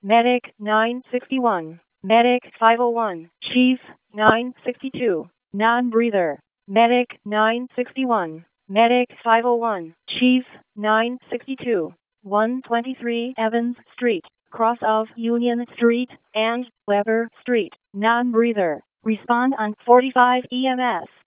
Medic 961. Medic 501. Chief 962. Non-breather. Medic 961. Medic 501. Chief 962. 123 Evans Street, cross of Union Street and Weber Street. Non-breather. Respond on 45 EMS.